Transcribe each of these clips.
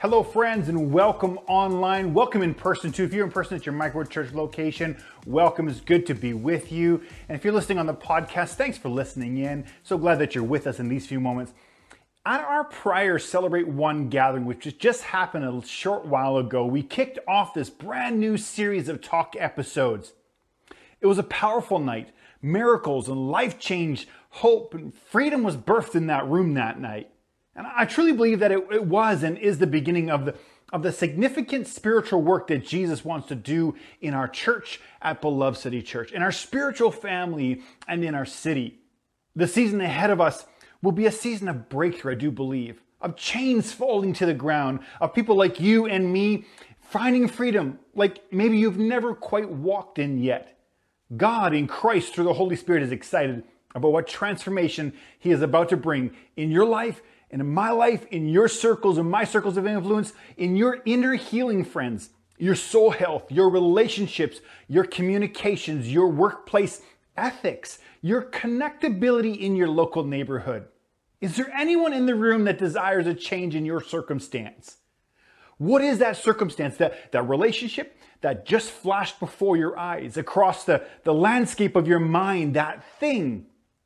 Hello, friends, and welcome online. Welcome in person, too. If you're in person at your Micro Church location, welcome. It's good to be with you. And if you're listening on the podcast, thanks for listening in. So glad that you're with us in these few moments. At our prior Celebrate One gathering, which just happened a short while ago, we kicked off this brand new series of talk episodes. It was a powerful night. Miracles and life change, hope and freedom was birthed in that room that night. And I truly believe that it was and is the beginning of the significant spiritual work that Jesus wants to do in our church at Beloved City Church, in our spiritual family, and in our city. The season ahead of us will be a season of breakthrough, I do believe, of chains falling to the ground, of people like you and me finding freedom like maybe you've never quite walked in yet. God in Christ through the Holy Spirit is excited about what transformation He is about to bring in your life, and in my life, in your circles, in my circles of influence, in your inner healing, friends, your soul health, your relationships, your communications, your workplace ethics, your connectability in your local neighborhood. Is there anyone in the room that desires a change in your circumstance? What is that circumstance, that relationship that just flashed before your eyes, across the landscape of your mind, that thing?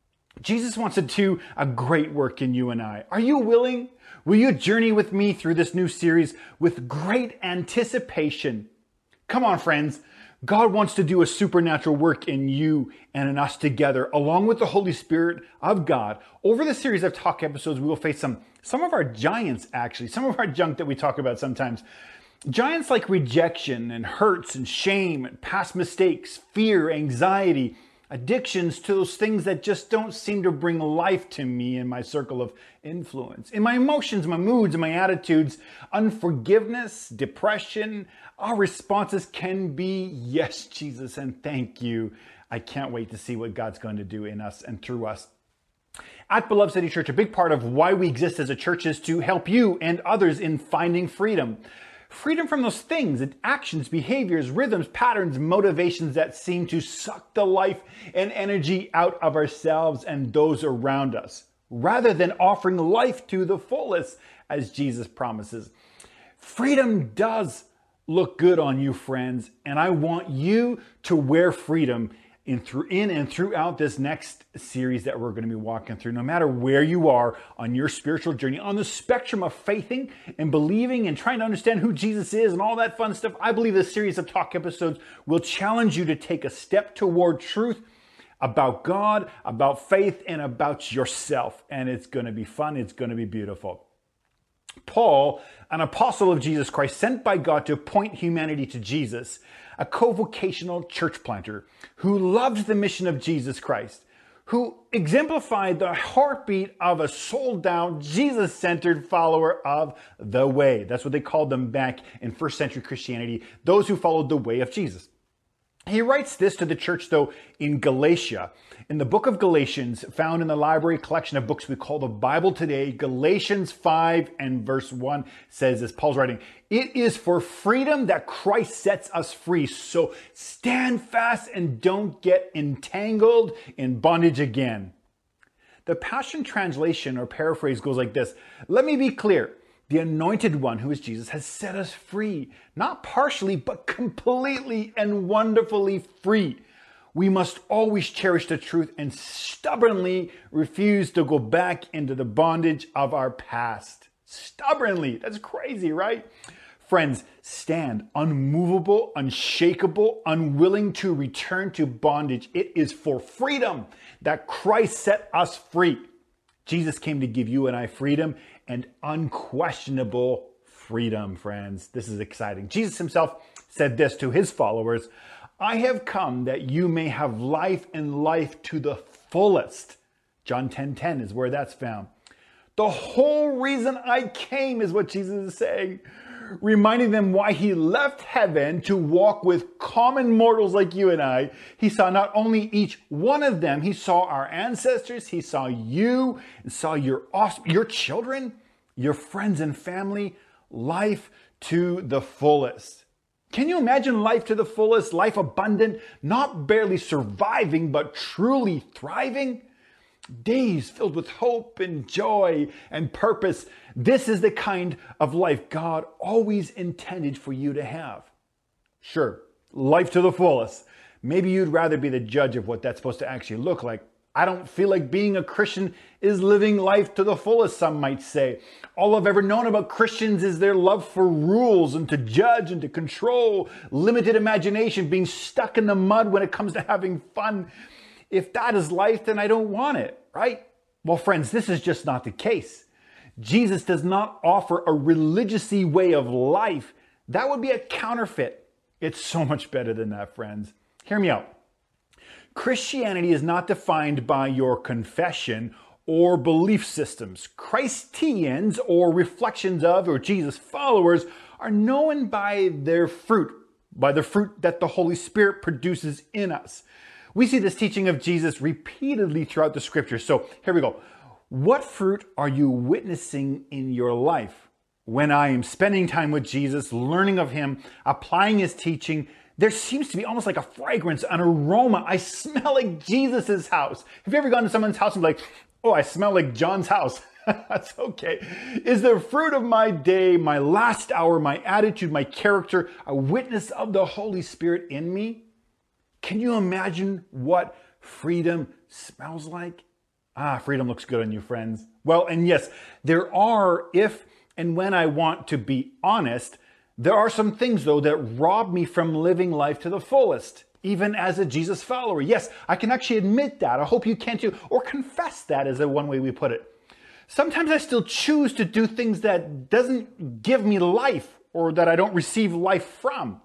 Jesus wants to do a great work in you and I. Are you willing? Will you journey with me through this new series with great anticipation? Come on, friends. God wants to do a supernatural work in you and in us together, along with the Holy Spirit of God. Over the series of talk episodes, we will face some of our giants, actually, some of our junk that we talk about sometimes. Giants like rejection and hurts and shame and past mistakes, fear, anxiety, addictions to those things that just don't seem to bring life to me in my circle of influence. In my emotions, my moods, and my attitudes, unforgiveness, depression, our responses can be, yes, Jesus, and thank you. I can't wait to see what God's going to do in us and through us. At Beloved City Church, a big part of why we exist as a church is to help you and others in finding freedom. Freedom from those things, actions, behaviors, rhythms, patterns, motivations that seem to suck the life and energy out of ourselves and those around us, rather than offering life to the fullest, as Jesus promises. Freedom does look good on you, friends, and I want you to wear freedom in and throughout this next series that we're going to be walking through. No matter where you are on your spiritual journey, on the spectrum of faithing and believing and trying to understand who Jesus is and all that fun stuff, I believe this series of talk episodes will challenge you to take a step toward truth about God, about faith, and about yourself. And it's going to be fun. It's going to be beautiful. Paul, an apostle of Jesus Christ, sent by God to point humanity to Jesus, a co-vocational church planter who loved the mission of Jesus Christ, who exemplified the heartbeat of a sold-out, Jesus-centered follower of the way. That's what they called them back in first century Christianity, those who followed the way of Jesus. He writes this to the church, though, in Galatia. In the book of Galatians, found in the library collection of books we call the Bible today, Galatians 5 and verse 1 says this, Paul's writing, "It is for freedom that Christ sets us free. So stand fast and don't get entangled in bondage again." The Passion Translation or paraphrase goes like this, "Let me be clear. The Anointed One, who is Jesus, has set us free, not partially, but completely and wonderfully free. We must always cherish the truth and stubbornly refuse to go back into the bondage of our past." Stubbornly. That's crazy, right? Friends, stand unmovable, unshakable, unwilling to return to bondage. It is for freedom that Christ set us free. Jesus came to give you and I freedom, and unquestionable freedom, friends. This is exciting. Jesus himself said this to his followers, "I have come that you may have life and life to the fullest." John 10:10 is where that's found. The whole reason I came is what Jesus is saying, reminding them why he left heaven to walk with common mortals like you and I. He saw not only each one of them, he saw our ancestors, he saw you, and saw your children, your friends and family, life to the fullest. Can you imagine life to the fullest, life abundant, not barely surviving, but truly thriving? Days filled with hope and joy and purpose. This is the kind of life God always intended for you to have. Sure, life to the fullest. Maybe you'd rather be the judge of what that's supposed to actually look like. I don't feel like being a Christian is living life to the fullest, some might say. All I've ever known about Christians is their love for rules and to judge and to control, limited imagination, being stuck in the mud when it comes to having fun. If that is life, then I don't want it, right? Well, friends, this is just not the case. Jesus does not offer a religious-y way of life. That would be a counterfeit. It's so much better than that, friends. Hear me out. Christianity is not defined by your confession or belief systems. Christians, or reflections of, or Jesus followers, are known by their fruit, by the fruit that the Holy Spirit produces in us. We see this teaching of Jesus repeatedly throughout the scriptures. So here we go. What fruit are you witnessing in your life? When I am spending time with Jesus, learning of him, applying his teaching, there seems to be almost like a fragrance, an aroma. I smell like Jesus's house. Have you ever gone to someone's house and be like, oh, I smell like John's house? That's okay. Is the fruit of my day, my last hour, my attitude, my character, a witness of the Holy Spirit in me? Can you imagine what freedom smells like? Freedom looks good on you, friends. Well, and yes, there are, if and when I want to be honest, there are some things, though, that rob me from living life to the fullest, even as a Jesus follower. Yes, I can actually admit that. I hope you can too, or confess that is the one way we put it. Sometimes I still choose to do things that doesn't give me life or that I don't receive life from.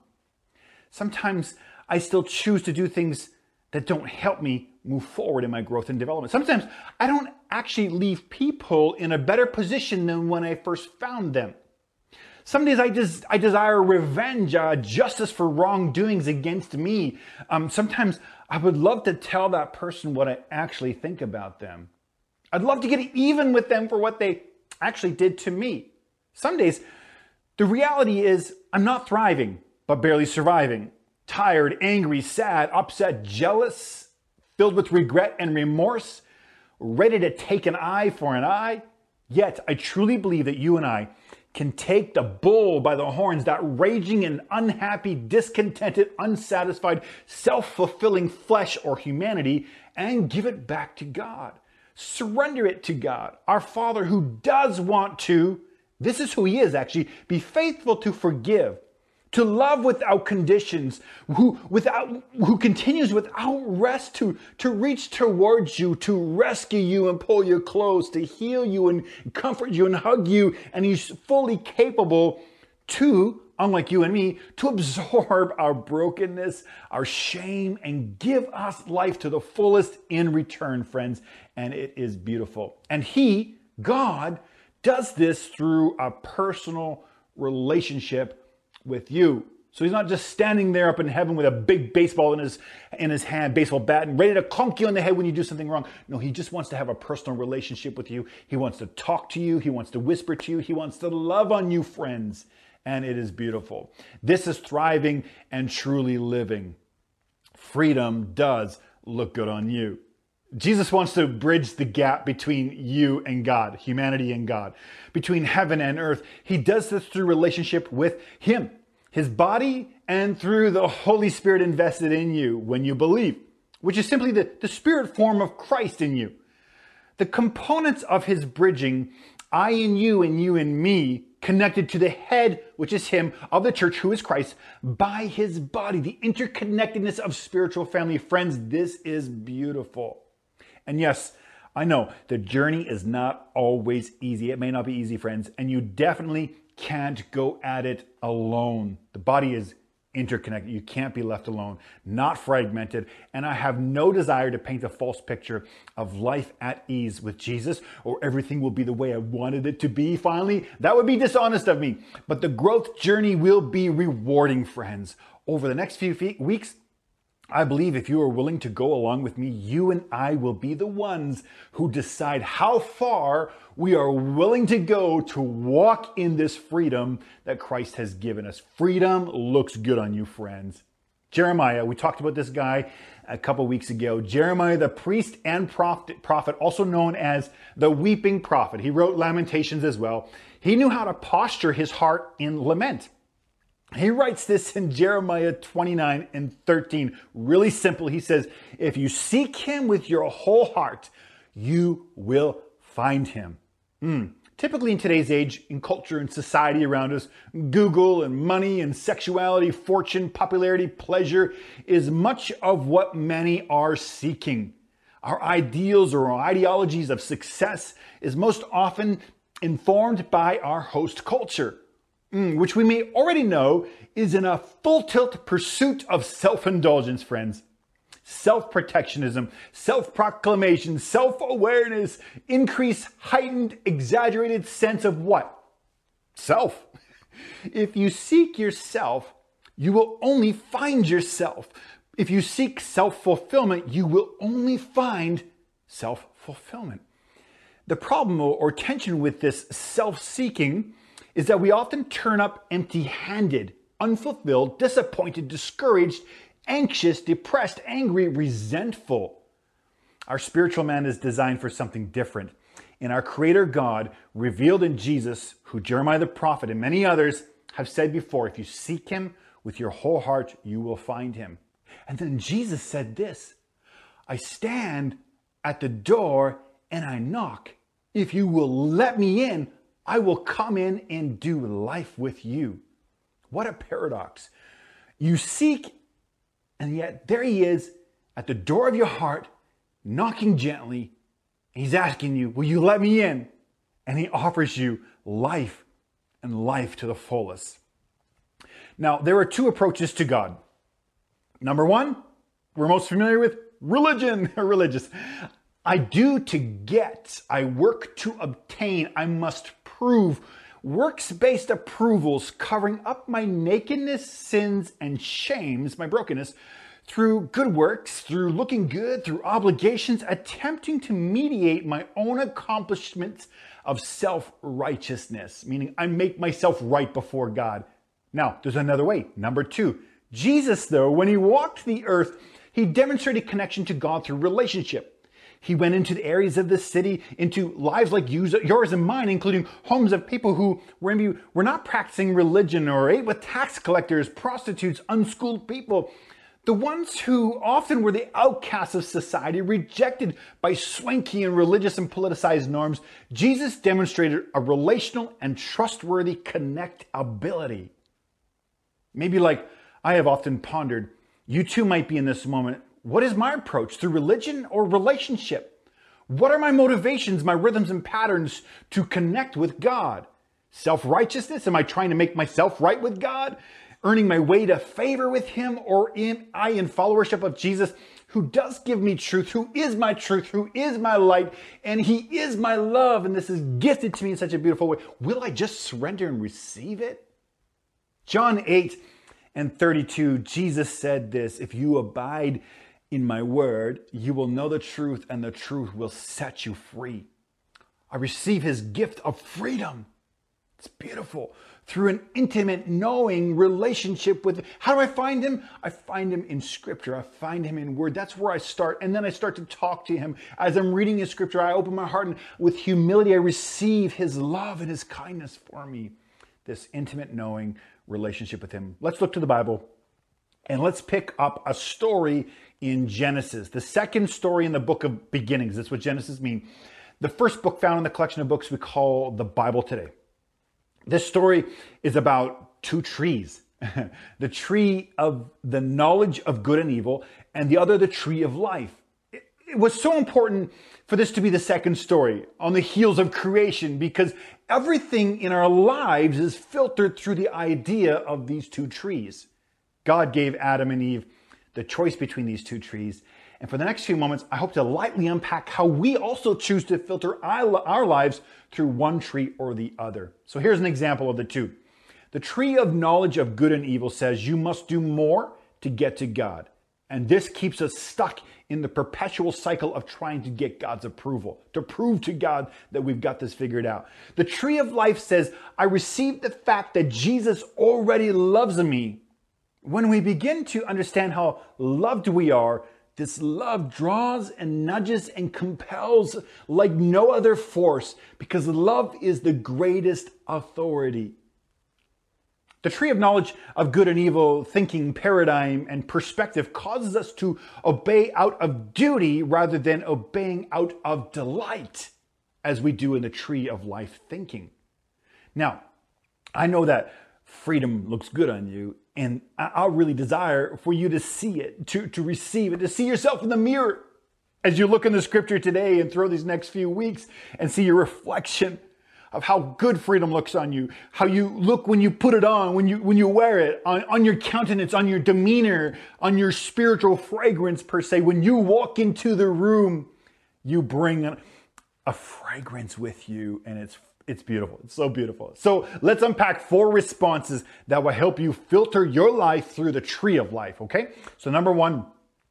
Sometimes I still choose to do things that don't help me move forward in my growth and development. Sometimes I don't actually leave people in a better position than when I first found them. Some days I desire revenge, justice for wrongdoings against me. Sometimes I would love to tell that person what I actually think about them. I'd love to get even with them for what they actually did to me. Some days, the reality is I'm not thriving, but barely surviving. Tired, angry, sad, upset, jealous, filled with regret and remorse, ready to take an eye for an eye. Yet, I truly believe that you and I can take the bull by the horns, that raging and unhappy, discontented, unsatisfied, self-fulfilling flesh or humanity, and give it back to God. Surrender it to God, our Father who does want to, this is who he is actually, be faithful to forgive, to love without conditions, who continues without rest to reach towards you, to rescue you and pull you close, to heal you and comfort you and hug you. And he's fully capable to, unlike you and me, to absorb our brokenness, our shame, and give us life to the fullest in return, friends. And it is beautiful. And he, God, does this through a personal relationship with you. So he's not just standing there up in heaven with a big baseball in his hand, baseball bat, and ready to clunk you in the head when you do something wrong. No, he just wants to have a personal relationship with you. He wants to talk to you. He wants to whisper to you. He wants to love on you, friends. And it is beautiful. This is thriving and truly living. Freedom does look good on you. Jesus wants to bridge the gap between you and God, humanity and God, between heaven and earth. He does this through relationship with him, his body, and through the Holy Spirit invested in you when you believe, which is simply the spirit form of Christ in you. The components of his bridging, I in you and you in me, connected to the head, which is him, of the church, who is Christ, by his body, the interconnectedness of spiritual family. Friends, this is beautiful. And yes, I know the journey is not always easy. It may not be easy, friends, and you definitely can't go at it alone. The body is interconnected. You can't be left alone, not fragmented. And I have no desire to paint a false picture of life at ease with Jesus, or everything will be the way I wanted it to be finally. That would be dishonest of me. But the growth journey will be rewarding, friends. Over the next few weeks, I believe if you are willing to go along with me, you and I will be the ones who decide how far we are willing to go to walk in this freedom that Christ has given us. Freedom looks good on you, friends. Jeremiah, we talked about this guy a couple weeks ago. Jeremiah, the priest and prophet, also known as the weeping prophet. He wrote Lamentations as well. He knew how to posture his heart in lament. He writes this in Jeremiah 29 and 13. Really simple. He says, if you seek him with your whole heart, you will find him. Typically in today's age, in culture and society around us, Google and money and sexuality, fortune, popularity, pleasure is much of what many are seeking. Our ideals or our ideologies of success is most often informed by our host culture, which we may already know is in a full tilt pursuit of self-indulgence, friends. Self-protectionism, self-proclamation, self-awareness, increased, heightened, exaggerated sense of what? Self. If you seek yourself, you will only find yourself. If you seek self-fulfillment, you will only find self-fulfillment. The problem or tension with this self-seeking is that we often turn up empty-handed, unfulfilled, disappointed, discouraged, anxious, depressed, angry, resentful. Our spiritual man is designed for something different. And our Creator God, revealed in Jesus, who Jeremiah the prophet and many others have said before, if you seek him with your whole heart, you will find him. And then Jesus said this, I stand at the door and I knock. If you will let me in, I will come in and do life with you. What a paradox. You seek, and yet there he is at the door of your heart, knocking gently. He's asking you, will you let me in? And he offers you life and life to the fullest. Now, there are two approaches to God. Number one, we're most familiar with religion, religious. I do to get, I work to obtain, I must prove. Works-based approvals covering up my nakedness, sins, and shames, my brokenness, through good works, through looking good, through obligations, attempting to mediate my own accomplishments of self-righteousness, meaning I make myself right before God. Now, there's another way. Number two, Jesus, though, when he walked the earth, he demonstrated connection to God through relationship. He went into the areas of the city, into lives like yours and mine, including homes of people who were not practicing religion or ate with tax collectors, prostitutes, unschooled people. The ones who often were the outcasts of society, rejected by swanky and religious and politicized norms. Jesus demonstrated a relational and trustworthy connectability. Maybe like I have often pondered, you too might be in this moment. What is my approach, through religion or relationship? What are my motivations, my rhythms and patterns to connect with God? Self-righteousness? Am I trying to make myself right with God? Earning my way to favor with him? Or am I in followership of Jesus, who does give me truth, who is my truth, who is my light, and he is my love, and this is gifted to me in such a beautiful way? Will I just surrender and receive it? John 8:32, Jesus said this, if you abide in my word, you will know the truth, and the truth will set you free. I receive his gift of freedom. It's beautiful. Through an intimate, knowing relationship with him. How do I find him? I find him in scripture. I find him in word. That's where I start. And then I start to talk to him. As I'm reading his scripture, I open my heart, and with humility, I receive his love and his kindness for me. This intimate, knowing relationship with him. Let's look to the Bible. And let's pick up a story in Genesis, the second story in the book of beginnings. That's what Genesis means. The first book found in the collection of books we call the Bible today. This story is about two trees. The tree of the knowledge of good and evil, and the other, the tree of life. It was so important for this to be the second story on the heels of creation, because everything in our lives is filtered through the idea of these two trees. God gave Adam and Eve the choice between these two trees. And for the next few moments, I hope to lightly unpack how we also choose to filter our lives through one tree or the other. So here's an example of the two. The tree of knowledge of good and evil says you must do more to get to God. And this keeps us stuck in the perpetual cycle of trying to get God's approval, to prove to God that we've got this figured out. The tree of life says, I receive the fact that Jesus already loves me. When we begin to understand how loved we are, this love draws and nudges and compels like no other force, because love is the greatest authority. The tree of knowledge of good and evil thinking paradigm and perspective causes us to obey out of duty rather than obeying out of delight, as we do in the tree of life thinking. Now, I know that freedom looks good on you, and I really desire for you to see it, to receive it, to see yourself in the mirror as you look in the scripture today and through these next few weeks and see your reflection of how good freedom looks on you, how you look when you put it on, when you wear it, on your countenance, on your demeanor, on your spiritual fragrance per se. When you walk into the room, you bring a fragrance with you, and it's beautiful. It's so beautiful. So let's unpack 4 responses that will help you filter your life through the tree of life, okay? So number 1,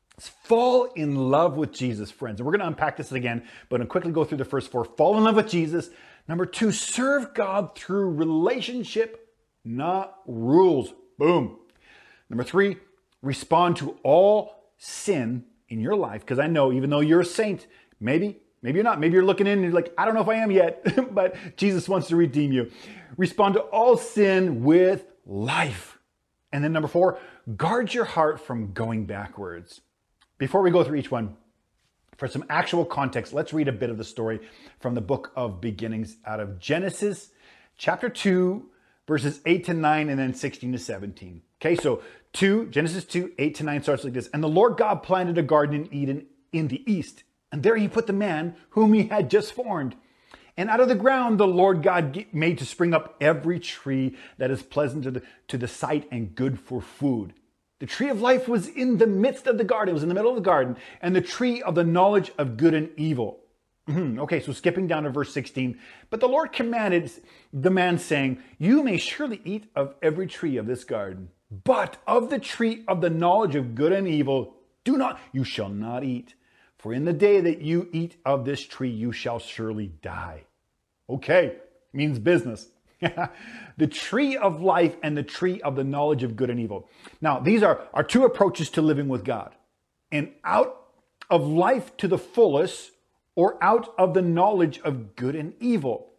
fall in love with Jesus, friends. And we're going to unpack this again, but I'm going to quickly go through the first 4. Fall in love with Jesus. Number 2, serve God through relationship, not rules. Boom. Number 3, respond to all sin in your life. Because I know, even though you're a saint, maybe you're not. Maybe you're looking in and you're like, I don't know if I am yet, but Jesus wants to redeem you. Respond to all sin with life. And then number 4, guard your heart from going backwards. Before we go through each one, for some actual context, let's read a bit of the story from the book of beginnings out of Genesis chapter 2, verses 8 to 9, and then 16 to 17. Okay, so Genesis 2, 8 to 9 starts like this. And the Lord God planted a garden in Eden in the east, and there he put the man whom he had just formed. And out of the ground the Lord God made to spring up every tree that is pleasant to the sight and good for food. The tree of life was in the midst of the garden. It was in the middle of the garden. And the tree of the knowledge of good and evil. Okay, so skipping down to verse 16. But the Lord commanded the man, saying, you may surely eat of every tree of this garden, but of the tree of the knowledge of good and evil, you shall not eat. For in the day that you eat of this tree, you shall surely die. Okay, means business. The tree of life and the tree of the knowledge of good and evil. Now, these are 2 approaches to living with God. And out of life to the fullest, or out of the knowledge of good and evil.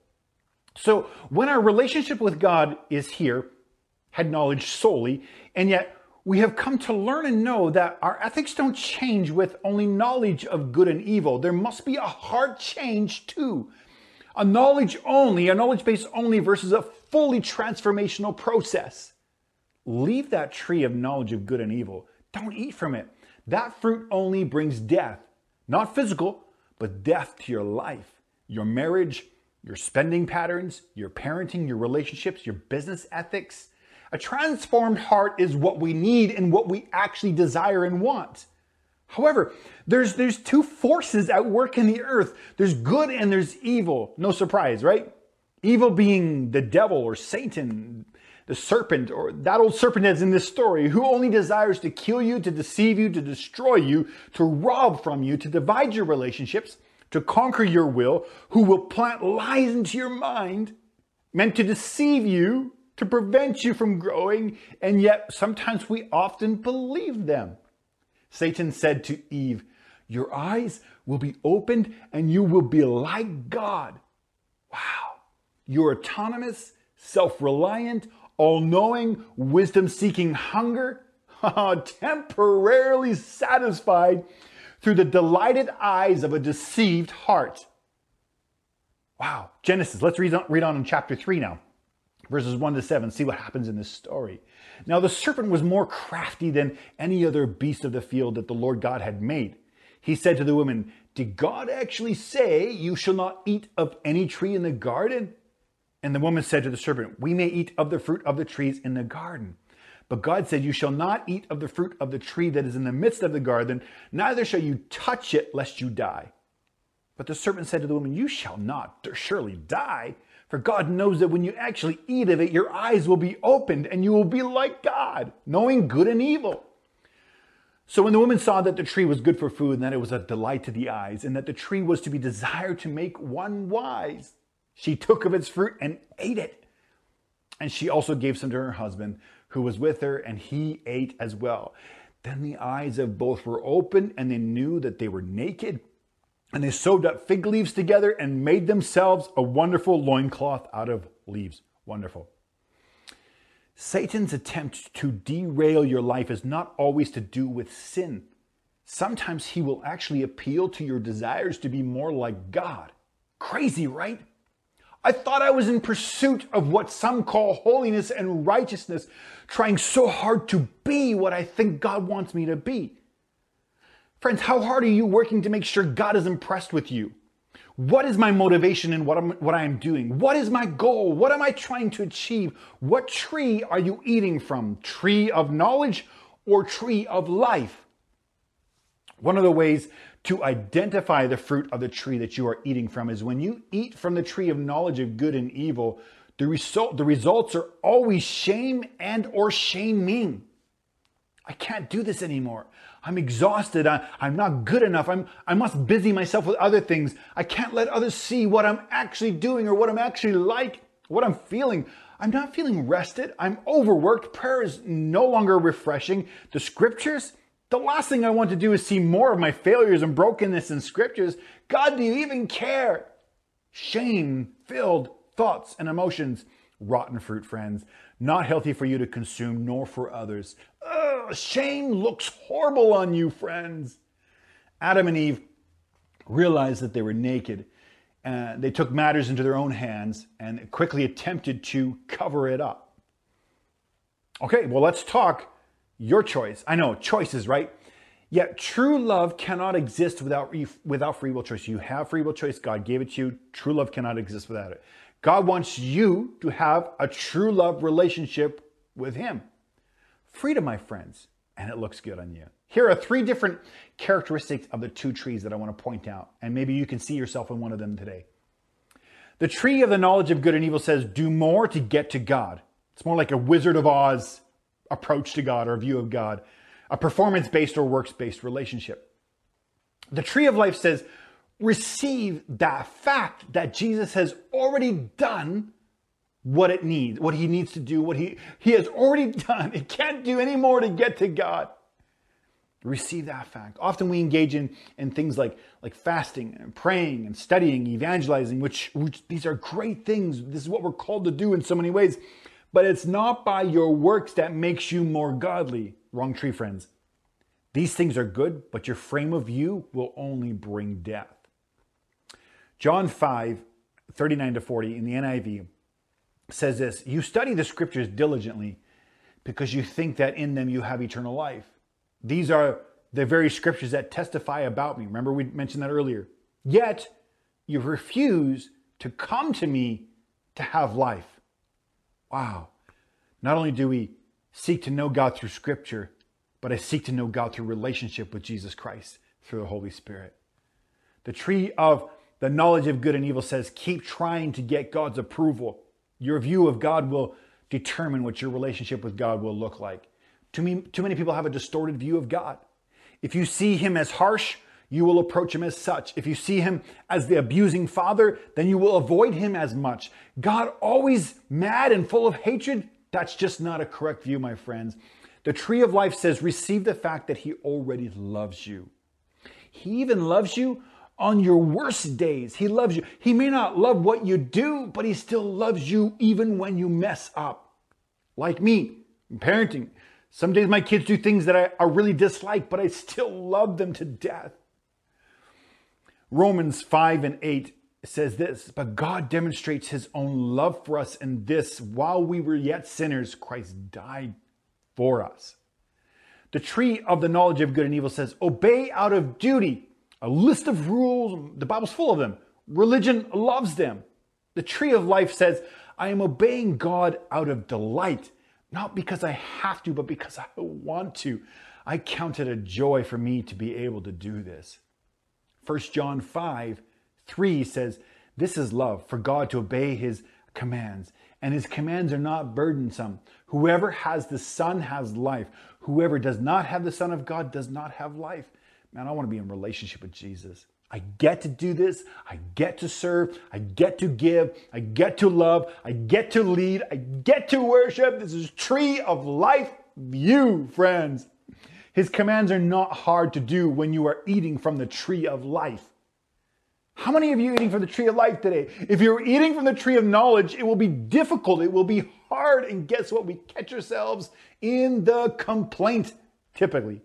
So when our relationship with God is here, had knowledge solely, and yet we have come to learn and know that our ethics don't change with only knowledge of good and evil. There must be a heart change too. A knowledge base only versus a fully transformational process. Leave that tree of knowledge of good and evil. Don't eat from it. That fruit only brings death. Not physical, but death to your life, your marriage, your spending patterns, your parenting, your relationships, your business ethics. A transformed heart is what we need and what we actually desire and want. However, there's 2 forces at work in the earth. There's good and there's evil. No surprise, right? Evil being the devil or Satan, the serpent, or that old serpent that's in this story, who only desires to kill you, to deceive you, to destroy you, to rob from you, to divide your relationships, to conquer your will, who will plant lies into your mind, meant to deceive you, to prevent you from growing, and yet sometimes we often believe them. Satan said to Eve, your eyes will be opened and you will be like God. Wow. You're autonomous, self-reliant, all-knowing, wisdom-seeking hunger, temporarily satisfied through the delighted eyes of a deceived heart. Wow. Genesis, let's read on in chapter 3 now. Verses 1 to 7, see what happens in this story. Now the serpent was more crafty than any other beast of the field that the Lord God had made. He said to the woman, did God actually say you shall not eat of any tree in the garden? And the woman said to the serpent, we may eat of the fruit of the trees in the garden. But God said, you shall not eat of the fruit of the tree that is in the midst of the garden, neither shall you touch it lest you die. But the serpent said to the woman, you shall not surely die. For God knows that when you actually eat of it, your eyes will be opened and you will be like God, knowing good and evil. So when the woman saw that the tree was good for food and that it was a delight to the eyes and that the tree was to be desired to make one wise, she took of its fruit and ate it. And she also gave some to her husband who was with her, and he ate as well. Then the eyes of both were opened, and they knew that they were naked. And they sewed up fig leaves together and made themselves a wonderful loincloth out of leaves. Wonderful. Satan's attempt to derail your life is not always to do with sin. Sometimes he will actually appeal to your desires to be more like God. Crazy, right? I thought I was in pursuit of what some call holiness and righteousness, trying so hard to be what I think God wants me to be. Friends, how hard are you working to make sure God is impressed with you? What is my motivation in what I am doing? What is my goal? What am I trying to achieve? What tree are you eating from? Tree of knowledge or tree of life? One of the ways to identify the fruit of the tree that you are eating from is when you eat from the tree of knowledge of good and evil, the results are always shame and or shaming. I can't do this anymore. I'm exhausted. I'm not good enough. I must busy myself with other things. I can't let others see what I'm actually doing or what I'm actually like, what I'm feeling. I'm not feeling rested. I'm overworked. Prayer is no longer refreshing. The scriptures, the last thing I want to do is see more of my failures and brokenness in scriptures. God, do you even care? Shame-filled thoughts and emotions. Rotten fruit, friends. Not healthy for you to consume, nor for others. Shame looks horrible on you, friends. Adam and Eve realized that they were naked. They took matters into their own hands and quickly attempted to cover it up. Okay, well, let's talk your choice. I know, choices, right? Yet true love cannot exist without free will choice. You have free will choice. God gave it to you. True love cannot exist without it. God wants you to have a true love relationship with him. Freedom, my friends, and it looks good on you. Here are 3 different characteristics of the 2 trees that I want to point out, and maybe you can see yourself in one of them today. The tree of the knowledge of good and evil says, do more to get to God. It's more like a Wizard of Oz approach to God or view of God, a performance-based or works-based relationship. The tree of life says, receive that fact that Jesus has already done what it needs, what he needs to do, what he has already done. It can't do any more to get to God. Receive that fact. Often we engage in things like fasting and praying and studying, evangelizing, which these are great things. This is what we're called to do in so many ways. But it's not by your works that makes you more godly. Wrong tree, friends. These things are good, but your frame of view will only bring death. John 5:39-40 in the NIV says this, you study the scriptures diligently because you think that in them you have eternal life. These are the very scriptures that testify about me. Remember, we mentioned that earlier. Yet you refuse to come to me to have life. Wow. Not only do we seek to know God through scripture, but I seek to know God through relationship with Jesus Christ through the Holy Spirit. The tree of the knowledge of good and evil says, keep trying to get God's approval. Your view of God will determine what your relationship with God will look like. Too many people have a distorted view of God. If you see him as harsh, you will approach him as such. If you see him as the abusing father, then you will avoid him as much. God always mad and full of hatred? That's just not a correct view, my friends. The tree of life says, receive the fact that he already loves you. He even loves you on your worst days. He loves you. He may not love what you do, but he still loves you even when you mess up. Like me, parenting. Some days my kids do things that I really dislike, but I still love them to death. Romans 5:8 says this, but God demonstrates his own love for us in this, while we were yet sinners, Christ died for us. The tree of the knowledge of good and evil says, obey out of duty. A list of rules, the Bible's full of them. Religion loves them. The tree of life says, I am obeying God out of delight. Not because I have to, but because I want to. I count it a joy for me to be able to do this. 1 John 5:3 says, this is love, for God to obey his commands. And his commands are not burdensome. Whoever has the Son has life. Whoever does not have the Son of God does not have life. Man, I want to be in relationship with Jesus. I get to do this. I get to serve. I get to give. I get to love. I get to lead. I get to worship. This is tree of life view, friends. His commands are not hard to do when you are eating from the tree of life. How many of you are eating from the tree of life today? If you're eating from the tree of knowledge, it will be difficult. It will be hard. And guess what? We catch ourselves in the complaint, typically.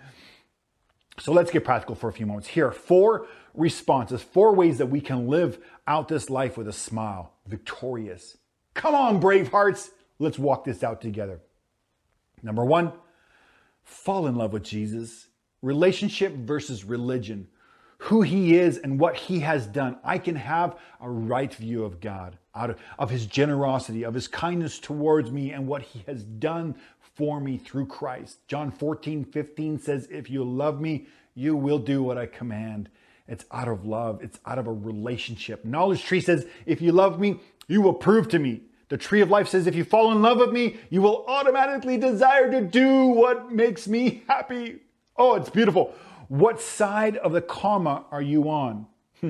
So let's get practical for a few moments. Here are 4 responses, 4 ways that we can live out this life with a smile, victorious. Come on, brave hearts. Let's walk this out together. Number 1, fall in love with Jesus. Relationship versus religion. Who he is and what he has done. I can have a right view of God, of his generosity, of his kindness towards me, and what he has done for me through Christ. John 14:15 says, if you love me, you will do what I command. It's out of love. It's out of a relationship. Knowledge tree says, if you love me, you will prove to me. The tree of life says, if you fall in love with me, you will automatically desire to do what makes me happy. Oh, it's beautiful. What side of the comma are you on?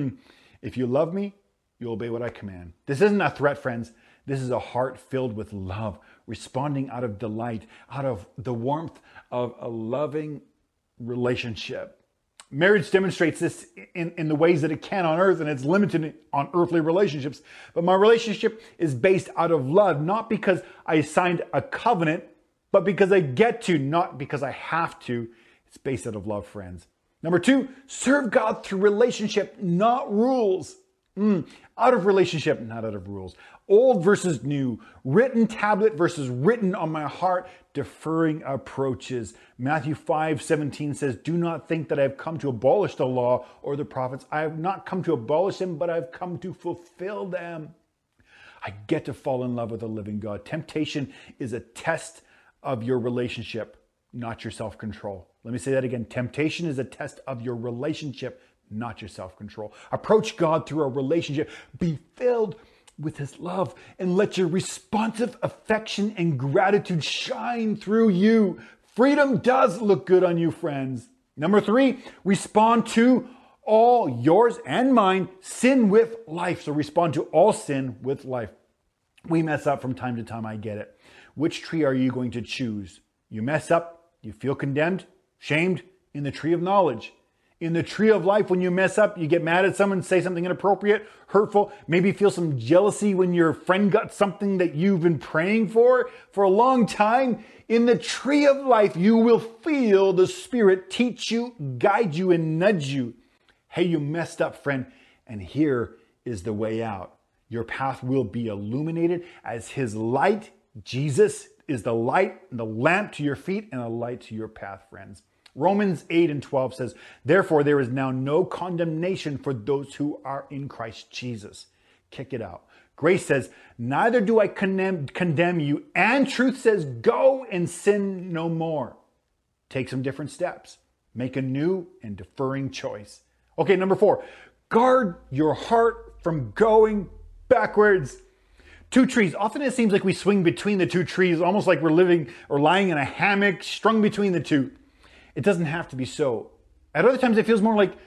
If you love me, you obey what I command. This isn't a threat, friends. This is a heart filled with love, responding out of delight, out of the warmth of a loving relationship. Marriage demonstrates this in the ways that it can on earth, and it's limited on earthly relationships. But my relationship is based out of love, not because I signed a covenant, but because I get to, not because I have to. It's based out of love, friends. Number 2, serve God through relationship, not rules. Out of relationship, not out of rules. Old versus new. Written tablet versus written on my heart. Deferring approaches. Matthew 5:17 says, do not think that I have come to abolish the law or the prophets. I have not come to abolish them, but I've come to fulfill them. I get to fall in love with the living God. Temptation is a test of your relationship, not your self-control. Let me say that again. Temptation is a test of your relationship, not your self-control. Approach God through a relationship. Be filled with his love and let your responsive affection and gratitude shine through you. Freedom does look good on you, friends. Number 3, respond to all yours and mine sin with life. So respond to all sin with life. We mess up from time to time. I get it. Which tree are you going to choose? You mess up, you feel condemned, shamed in the tree of knowledge. In the tree of life, when you mess up, you get mad at someone, say something inappropriate, hurtful, maybe feel some jealousy when your friend got something that you've been praying for a long time. In the tree of life, you will feel the Spirit teach you, guide you, and nudge you. Hey, you messed up, friend, and here is the way out. Your path will be illuminated as his light, Jesus, is the light, the lamp to your feet, and a light to your path, friends. Romans 8:12 says, therefore there is now no condemnation for those who are in Christ Jesus. Kick it out. Grace says, neither do I condemn you. And truth says, go and sin no more. Take some different steps. Make a new and deferring choice. Okay, number 4, guard your heart from going backwards. 2 trees. Often it seems like we swing between the 2 trees, almost like we're living or lying in a hammock, strung between the 2. It doesn't have to be so. At other times, it feels more like,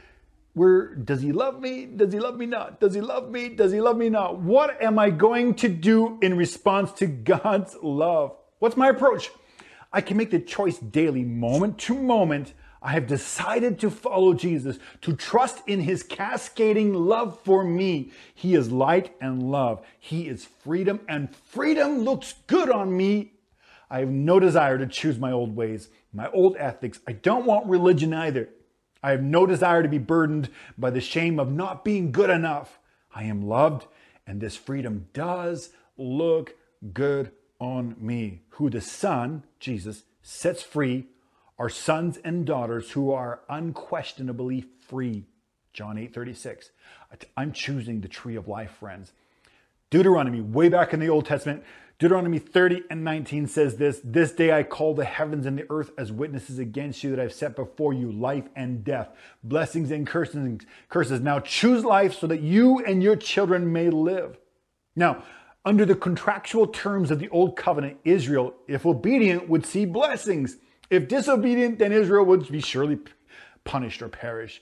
does he love me? Does he love me not? Does he love me? Does he love me not? What am I going to do in response to God's love? What's my approach? I can make the choice daily, moment to moment. I have decided to follow Jesus, to trust in his cascading love for me. He is light and love. He is freedom, and freedom looks good on me. I have no desire to choose my old ways, my old ethics. I don't want religion either. I have no desire to be burdened by the shame of not being good enough. I am loved, and this freedom does look good on me. Who the Son, Jesus, sets free are sons and daughters who are unquestionably free. John 8:36. I'm choosing the tree of life, friends. Deuteronomy, way back in the Old Testament, Deuteronomy 30:19 says this day I call the heavens and the earth as witnesses against you that I've set before you life and death, blessings and curses. Now choose life so that you and your children may live. Now, under the contractual terms of the Old Covenant, Israel, if obedient, would see blessings. If disobedient, then Israel would be surely punished or perish.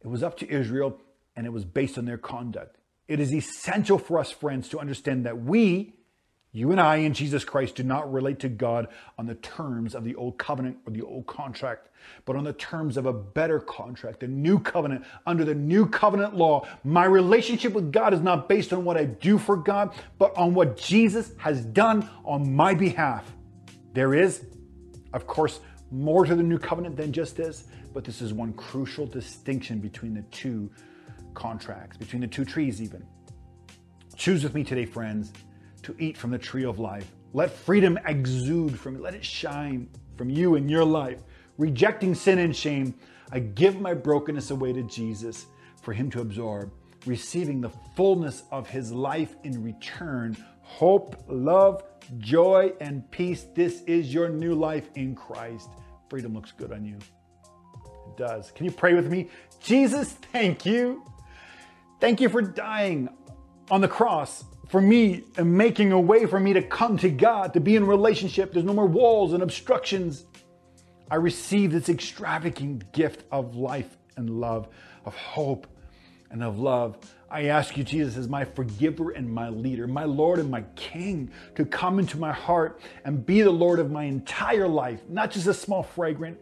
It was up to Israel, and it was based on their conduct. It is essential for us, friends, to understand that you and I in Jesus Christ, do not relate to God on the terms of the old covenant or the old contract, but on the terms of a better contract, the new covenant. Under the new covenant law, my relationship with God is not based on what I do for God, but on what Jesus has done on my behalf. There is, of course, more to the new covenant than just this, but this is one crucial distinction between the two contracts, between the two trees even. Choose with me today, friends, to eat from the tree of life. Let freedom exude from you. Let it shine from you in your life. Rejecting sin and shame, I give my brokenness away to Jesus for him to absorb, receiving the fullness of his life in return. Hope, love, joy, and peace. This is your new life in Christ. Freedom looks good on you. It does. Can you pray with me? Jesus, thank you. Thank you for dying on the cross for me and making a way for me to come to God, to be in relationship. There's no more walls and obstructions. I receive this extravagant gift of life and love, of hope and of love. I ask you, Jesus, as my forgiver and my leader, my Lord and my King, to come into my heart and be the Lord of my entire life, not just a small fragment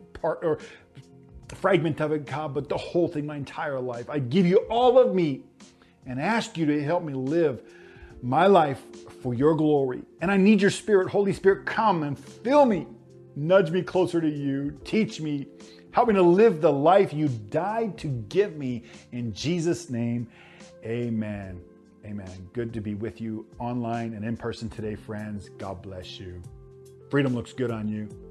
of it, God, but the whole thing, my entire life. I give you all of me and ask you to help me live my life for your glory. And I need your Spirit. Holy Spirit, come and fill me. Nudge me closer to you. Teach me. Help me to live the life you died to give me. In Jesus' name, amen. Amen. Good to be with you online and in person today, friends. God bless you. Freedom looks good on you.